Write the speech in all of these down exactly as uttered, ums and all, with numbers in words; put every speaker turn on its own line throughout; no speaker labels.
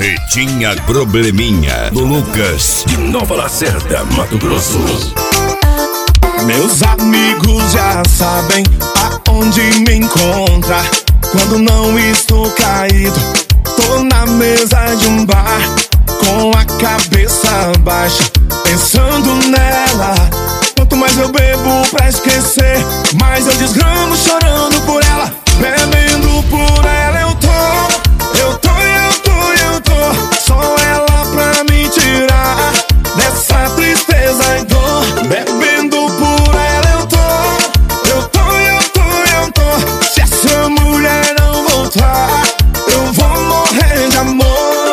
E tinha probleminha do Lucas de Nova Lacerda, Mato Grosso.
Meus amigos já sabem aonde me encontrar quando não estou caído. Tô na mesa de um bar com a cabeça baixa, pensando nela. Quanto mais eu bebo pra esquecer, mais eu desgramo chorando por ela. Bebendo por ela eu tô, eu tô, eu tô, eu tô. Só ela pra me tirar dessa tristeza e dor. Bebendo por ela eu tô, eu tô, eu tô, eu tô. Se essa mulher não voltar, eu vou morrer de amor.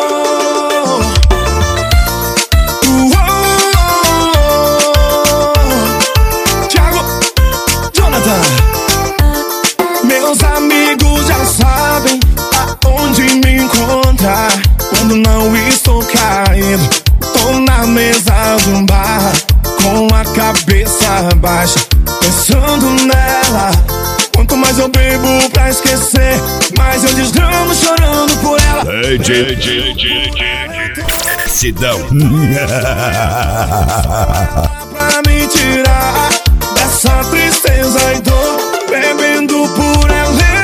Meus amigos já sabem aonde me encontrar quando não estou caído. Tô na mesa de um bar com a cabeça baixa, pensando nela. Quanto mais eu bebo pra esquecer, mais eu desgramo chorando por ela.
Ei, ei, ei, ei, ei, Sidão.
Pra me tirar dessa tristeza e dor, bebendo por ela.